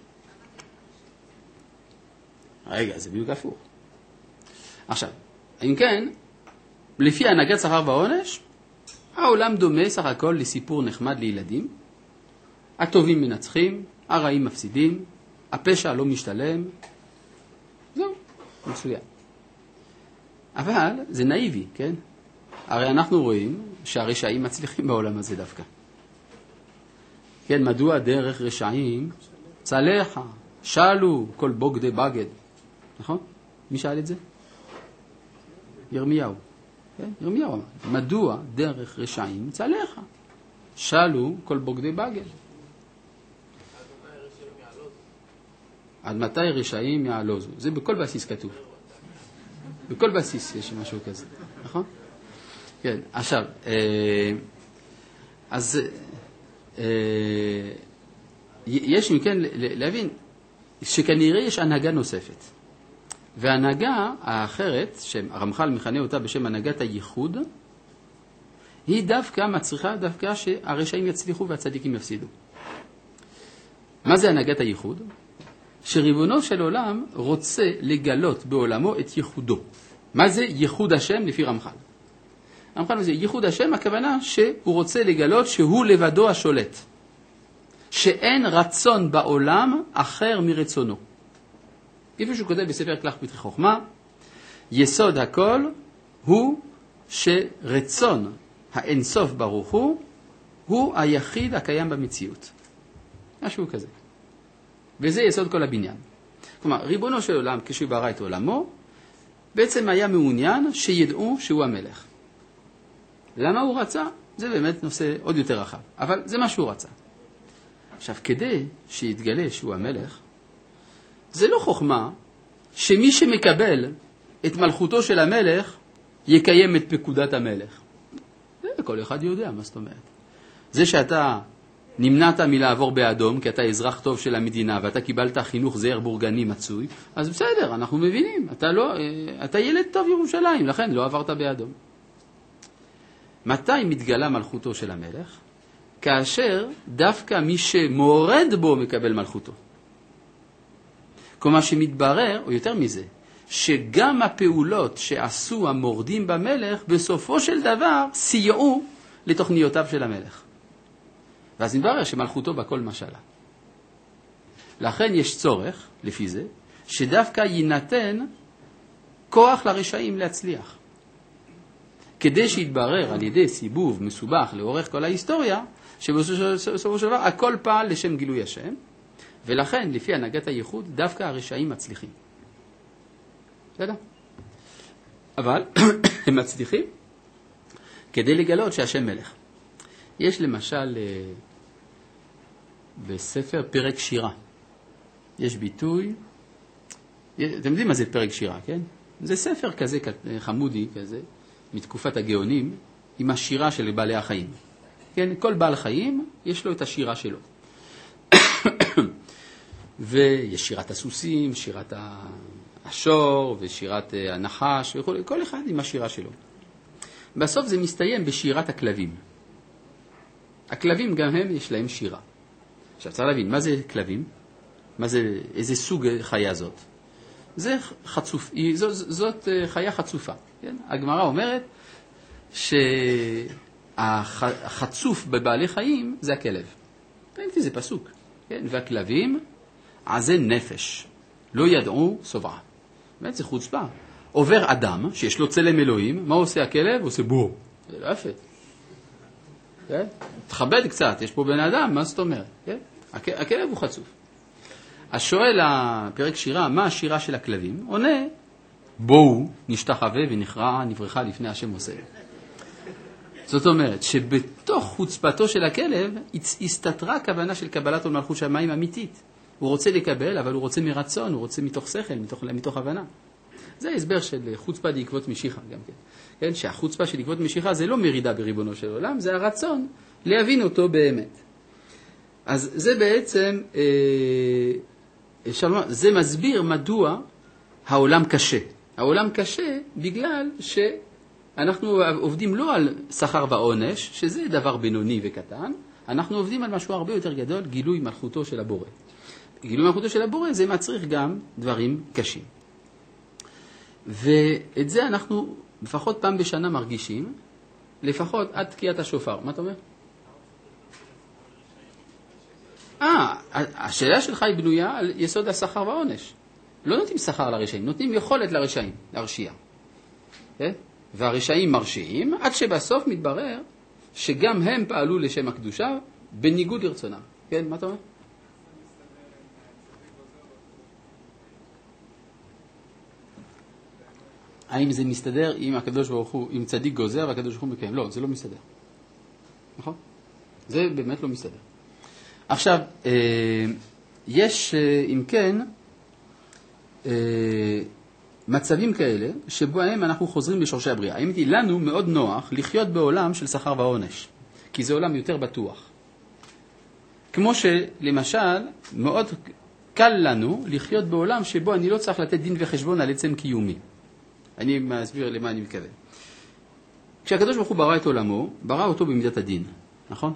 רגע, זה בדיוק הפוך. עכשיו, אם כן, לפי הנהגת שכר ועונש, העולם דומה סך הכל לסיפור נחמד לילדים. הטובים מנצחים, הרעים מפסידים, הפשע לא משתלם. זהו, מצוין. אבל זה נאיבי, כן? הרי אנחנו רואים שהרשעים מצליחים בעולם הזה דווקא. כן, מדוע דרך רשעים צלחה, שאלו כל בוגדי בגד. נכון? מי שאל את זה? ירמיהו. כן? ירמיהו אמר. מדוע דרך רשעים צלחה, שאלו כל בוגדי בגד. עד מתי רשעים יעלוזו. זה בכל בסיס כתוב. בכל בסיס יש משהו כזה, נכון? כן, עכשיו, אז יש מכן להבין שכנראה יש הנהגה נוספת. וההנהגה האחרת, שהרמח"ל מכנה אותה בשם הנהגת הייחוד, היא דווקא מצריכה דווקא שהרשעים יצליחו והצדיקים יפסידו. מה זה הנהגת הייחוד? שריבונו של עולם רוצה לגלות בעולמו את ייחודו. מה זה ייחוד השם לפי רמח"ל? רמח"ל זה ייחוד השם, הכוונה שהוא רוצה לגלות שהוא לבדו השולט. שאין רצון בעולם אחר מרצונו. כפי שהוא כותב בספר כלך פתחי חוכמה, יסוד הכל הוא שרצון האינסוף ברוך הוא, הוא היחיד הקיים במציאות. משהו כזה. וזה יסוד כל הבניין. כלומר, ריבונו של עולם, כשהוא ברא את עולמו, בעצם היה מעוניין שידעו שהוא המלך. למה הוא רצה? זה באמת נושא עוד יותר רחב. אבל זה מה שהוא רצה. עכשיו, כדי שיתגלה שהוא המלך, זה לא חוכמה שמי שמקבל את מלכותו של המלך יקיים את פקודת המלך. זה כל אחד יודע, מה זאת אומרת. זה שאתה נמנעת מלעבור באדום, כי אתה אזרח טוב של המדינה, ואתה קיבלת חינוך זהר בורגני מצוי, אז בסדר, אנחנו מבינים. אתה, לא, אתה ילד טוב ירושלים, לכן לא עברת באדום. מתי מתגלה מלכותו של המלך? כאשר דווקא מי שמורד בו מקבל מלכותו. כלומר שמתברר, או יותר מזה, שגם הפעולות שעשו המורדים במלך, בסופו של דבר סייעו לתוכניותיו של המלך. ואז מתברר שמלכותו בכל משלה. לכן יש צורך, לפי זה, שדווקא יינתן כוח לרשעים להצליח. כדי שיתברר על ידי סיבוב מסובך לאורך כל ההיסטוריה, שבסופו של דבר הכל פעל לשם גילוי השם, ולכן לפי הנהגת הייחוד דווקא הרשעים מצליחים. בסדר? אבל הם מצליחים כדי לגלות שהשם מלך. יש למשל בספר פרק שירה. יש ביטוי, אתם יודעים מה זה פרק שירה, כן? זה ספר כזה חמודי כזה, מתקופת הגאונים, עם השירה של בעלי החיים. כן? כל בעל חיים יש לו את השירה שלו. ויש שירת הסוסים, שירת השור ושירת הנחש וכל כל אחד עם השירה שלו. בסוף זה מסתיים בשירת הכלבים. הכלבים גם הם יש להם שירה. עכשיו צריך להבין, מה זה כלבים? מה זה, איזה סוג חיה זאת? זה חצוף, זאת, זאת חיה חצופה. כן? הגמרא אומרת שהחצוף בבעלי חיים זה הכלב. ראיתי, זה פסוק. כן? והכלבים עזי נפש, לא ידעו סובעה. באמת זה חוצפה. עובר אדם שיש לו צלם אלוהים, מה עושה הכלב? עושה בור. זה לא יפה. כן? תכבד קצת, יש פה בן אדם, מה זאת אומרת? כן? הכלב הוא חצוף. אז שואל הפרק שירה, מה השירה של הכלבים? עונה, בואו נשתחווה ונכרע נברכה לפני השם עושה. זאת אומרת, שבתוך חוצפתו של הכלב הסתתרה כוונה של קבלת עול מלכות שמיים אמיתית. הוא רוצה לקבל, אבל הוא רוצה מרצון, הוא רוצה מתוך שכל, מתוך, מתוך הבנה. זה ההסבר של חוצפה דעקבות משיחה גם כן. כן, שהחוצפה של דעקבות משיחה זה לא מרידה בריבונו של עולם, זה הרצון להבין אותו באמת. אז זה בעצם, אה, שלמה, זה מסביר מדוע העולם קשה. העולם קשה בגלל שאנחנו עובדים לא על שכר ועונש, שזה דבר בינוני וקטן, אנחנו עובדים על משהו הרבה יותר גדול, גילוי מלכותו של הבורא. גילוי מלכותו של הבורא זה מצריך גם דברים קשים. ואת זה אנחנו לפחות פעם בשנה מרגישים, לפחות עד תקיעת השופר. מה אתה אומר? אה, השאלה שלך היא בנויה על יסוד השכר והעונש. לא נותנים שכר לרשעים, נותנים יכולת לרשעים, להרשיע. כן? והרשעים מרשיעים, עד שבסוף מתברר שגם הם פעלו לשם הקדושה בניגוד לרצונם. כן, מה אתה אומר? האם זה מסתדר עם הקדוש ברוך הוא, עם צדיק גוזר והקדוש ברוך הוא מקיים? לא, זה לא מסתדר. נכון? זה באמת לא מסתדר. עכשיו, יש, אם כן, אה, מצבים כאלה שבהם אנחנו חוזרים לשורשי הבריאה. האמת היא, לנו מאוד נוח לחיות בעולם של שכר ועונש, כי זה עולם יותר בטוח. כמו שלמשל, מאוד קל לנו לחיות בעולם שבו אני לא צריך לתת דין וחשבון על עצם קיומי. אני מסביר למה אני מתכוון. כשהקדוש ברוך הוא ברא את עולמו, ברא אותו במידת הדין, נכון?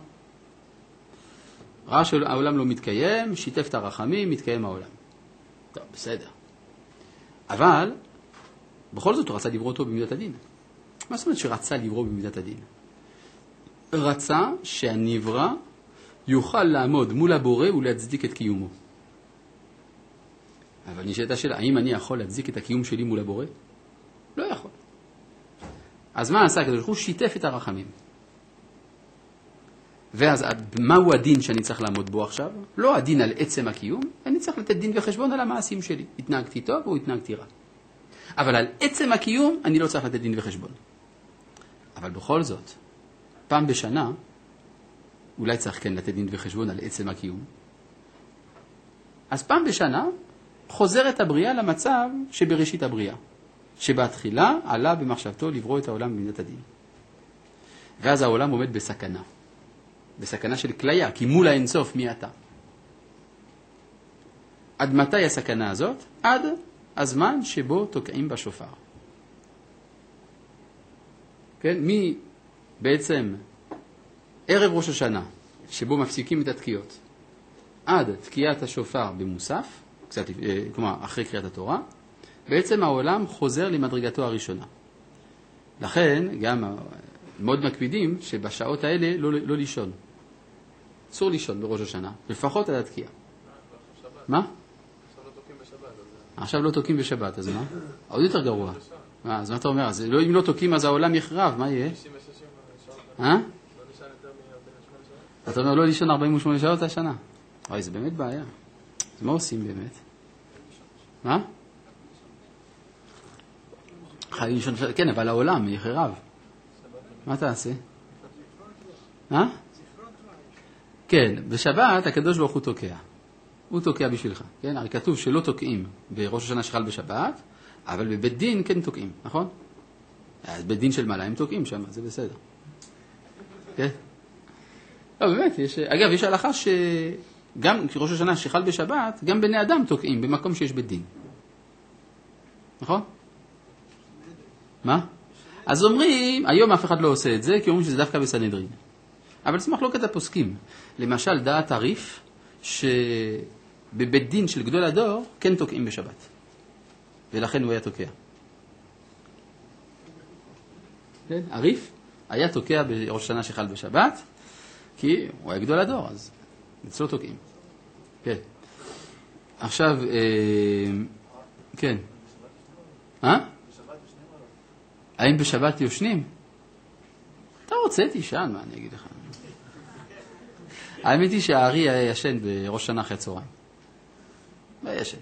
ראה שהעולם לא מתקיים, שיתף את הרחמים, מתקיים העולם. טוב, בסדר. אבל, בכל זאת הוא רצה לברוא אותו במידת הדין. מה זאת אומרת שרצה לברוא במידת הדין? רצה שהנברא יוכל לעמוד מול הבורא ולהצדיק את קיומו. אבל נשאלת השאלה, האם אני יכול להצדיק את הקיום שלי מול הבורא? לא יכול. אז מה עשה הקדוש ברוך הוא? שיתף את הרחמים. ואז מהו הדין שאני צריך לעמוד בו עכשיו? לא הדין על עצם הקיום, אני צריך לתת דין וחשבון על המעשים שלי. התנהגתי טוב או התנהגתי רע. אבל על עצם הקיום אני לא צריך לתת דין וחשבון. אבל בכל זאת, פעם בשנה, אולי צריך כן לתת דין וחשבון על עצם הקיום. אז פעם בשנה חוזרת הבריאה למצב שבראשית הבריאה. שבהתחילה עלה במחשבתו לברוא את העולם במידת הדין. ואז העולם עומד בסכנה. בסכנה של כליה, כי מול האינסוף מי אתה? עד מתי הסכנה הזאת? עד הזמן שבו תוקעים בשופר. כן? מי בעצם ערב ראש השנה, שבו מפסיקים את התקיעות, עד תקיעת השופר במוסף, קצת, כלומר אחרי קריאת התורה, בעצם העולם חוזר למדרגתו הראשונה. לכן גם מאוד מקפידים שבשעות האלה לא, לא לישון. אסור לישון בראש השנה, לפחות עד התקיעה. מה? עכשיו לא תוקים בשבת. עכשיו לא תוקים בשבת, אז מה? עוד יותר גרוע. מה, אז מה אתה אומר? אז לא, אם לא תוקים אז העולם יחרב, מה יהיה? אה? אתה אומר לא לישון ארבעים ושמונה שעות השנה. אוי, זה באמת בעיה. אז מה עושים באמת? מה? חייבים לישון, כן, אבל העולם יחרב. מה תעשה? אה? כן, בשבת הקדוש ברוך הוא תוקע. הוא תוקע בשבילך, כן? הרי כתוב שלא תוקעים בראש השנה שחל בשבת, אבל בבית דין כן תוקעים, נכון? אז בית דין של מעלה הם תוקעים שם, זה בסדר. כן? לא, באמת, יש, אגב, יש הלכה שגם ראש השנה שחל בשבת, גם בני אדם תוקעים במקום שיש בית דין. נכון? מה? אז אומרים, היום אף אחד לא עושה את זה, כי אומרים שזה דווקא בסנהדרין. אבל זה מחלוקת הפוסקים. למשל, דעת הריף, שבבית דין של גדול הדור, כן תוקעים בשבת. ולכן הוא היה תוקע. כן? הריף היה תוקע בראש שנה שחל בשבת, כי הוא היה גדול הדור, אז אצלו תוקעים. כן. עכשיו, אה, כן. אה? האם בשבת יושנים? אתה רוצה תישן, מה אני אגיד לך? האמת היא שהארי היה ישן בראש שנה אחרי צהריים. היה ישן.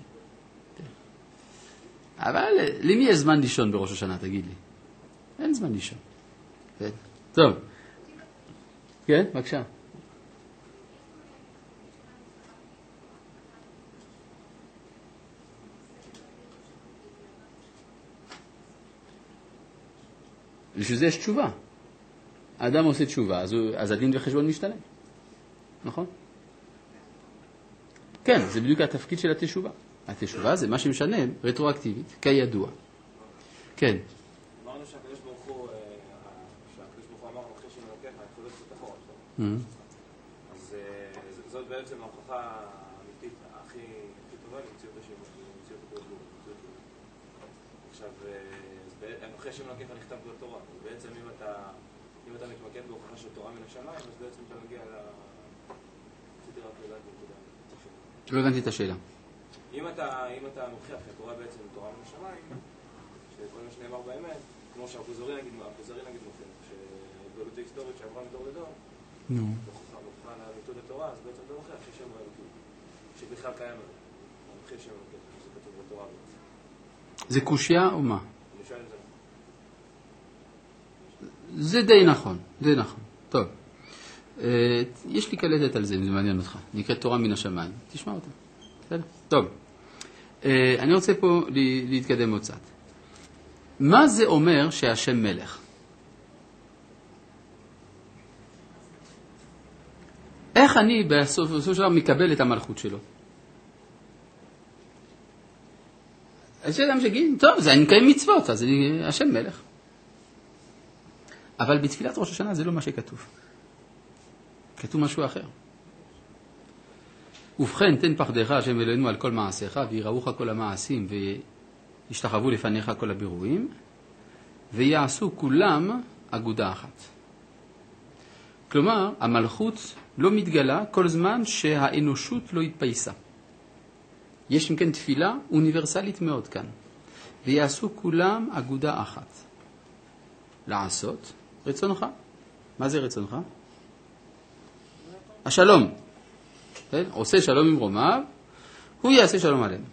אבל למי יש זמן לישון בראש השנה, תגיד לי? אין זמן לישון. טוב. כן, בבקשה. בשביל זה יש תשובה. האדם עושה תשובה, אז, הוא, אז הדין וחשבון משתלם. נכון? כן, זה בדיוק התפקיד של התשובה. התשובה זה מה שמשנה רטרואקטיבית, כידוע. כן. אמרנו שהקדוש ברוך הוא, שהקדוש ברוך הוא אמר, אחרי שאני לוקח, אני חוזר קצת אחורה. אז זאת בעצם ההוכחה האמיתית, הכי טובה למציאות השם, למציאות הקדוש ברוך הוא. עכשיו, אחרי שאני לוקח, נכתב בתורה. בעצם אם אתה... אם אתה מתמקד בהוכחה של תורה מן השמיים, אז בעצם אתה מגיע ל... רציתי רק לדעת בנקודה. לא הבנתי את השאלה. אם אתה, אם אתה מוכיח שהתורה בעצם תורה מן השמיים, שכל מה שנאמר באמת, כמו שהכוזרי נגיד, הכוזרי נגיד מוכיח, שההתגלות ההיסטורית שעברה מדור לדור, נו. מוכיחה לאמיתות התורה, אז בעצם אתה מוכיח שיש שם אלוקות, שבכלל קיים אלוקות. אתה מוכיח שם אלוקות, שזה כתוב בתורה בעצם. זה קושיה או מה? אני שואל את זה. זה די נכון, די נכון. טוב. יש לי קלטת על זה, אם זה מעניין אותך. נקראת תורה מן השמיים. תשמע אותה. בסדר? טוב. אני רוצה פה להתקדם עוד קצת. מה זה אומר שהשם מלך? איך אני בסוף של דבר מקבל את המלכות שלו? יש אדם שגיד, טוב, זה אני מקיים מצוות, אז אני השם מלך. אבל בתפילת ראש השנה זה לא מה שכתוב. כתוב משהו אחר. ובכן, תן פחדך השם אלוהינו על כל מעשיך, ויראוך כל המעשים, וישתחוו לפניך כל הבירואים, ויעשו כולם אגודה אחת. כלומר, המלכות לא מתגלה כל זמן שהאנושות לא התפייסה. יש אם כן תפילה אוניברסלית מאוד כאן. ויעשו כולם אגודה אחת. לעשות רצונך. מה זה רצונך? השלום. עושה שלום עם רומיו, הוא יעשה שלום עליהם.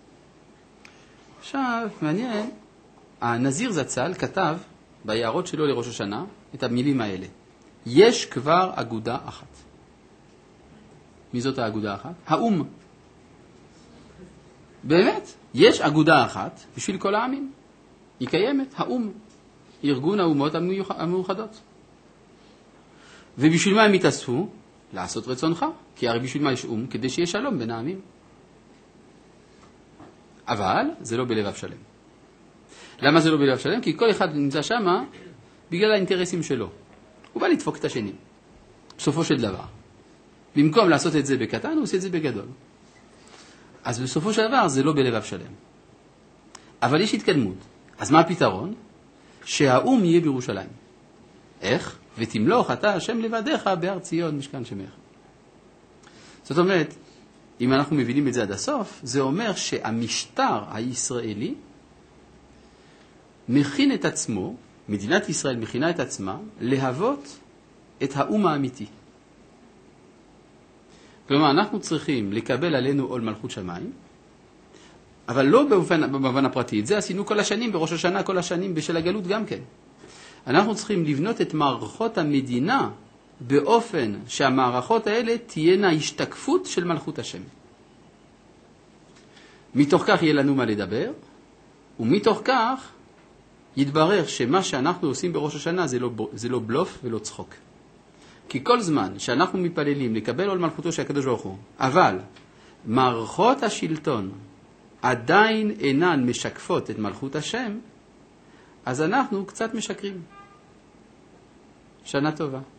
עכשיו, מעניין, הנזיר זצ"ל כתב ביערות שלו לראש השנה את המילים האלה. יש כבר אגודה אחת. מי זאת האגודה האחת? האום. באמת, יש אגודה אחת בשביל כל העמים. היא קיימת, האום. ארגון האומות המאוחדות. ובשביל מה הם התאספו? לעשות רצונך. כי הרי בשביל מה יש אום? כדי שיהיה שלום בין העמים. אבל זה לא בלב אבשלם. למה זה לא בלב אבשלם? כי כל אחד נמצא שם בגלל האינטרסים שלו. הוא בא לדפוק את השני. בסופו של דבר. במקום לעשות את זה בקטן, הוא עושה את זה בגדול. אז בסופו של דבר זה לא בלב אבשלם. אבל יש התקדמות. אז מה הפתרון? שהאום יהיה בירושלים. איך? ותמלוך אתה השם לבדך בהר ציון משכן שמך. זאת אומרת, אם אנחנו מבינים את זה עד הסוף, זה אומר שהמשטר הישראלי מכין את עצמו, מדינת ישראל מכינה את עצמה, להוות את האום האמיתי. כלומר, אנחנו צריכים לקבל עלינו עול מלכות שמיים, אבל לא באופן, במובן הפרטי. את זה עשינו כל השנים, בראש השנה כל השנים, בשל הגלות גם כן. אנחנו צריכים לבנות את מערכות המדינה באופן שהמערכות האלה תהיינה השתקפות של מלכות השם. מתוך כך יהיה לנו מה לדבר, ומתוך כך יתברר שמה שאנחנו עושים בראש השנה זה לא, זה לא בלוף ולא צחוק. כי כל זמן שאנחנו מתפללים לקבל עול מלכותו של הקדוש ברוך הוא, אבל מערכות השלטון עדיין אינן משקפות את מלכות השם, אז אנחנו קצת משקרים. שנה טובה.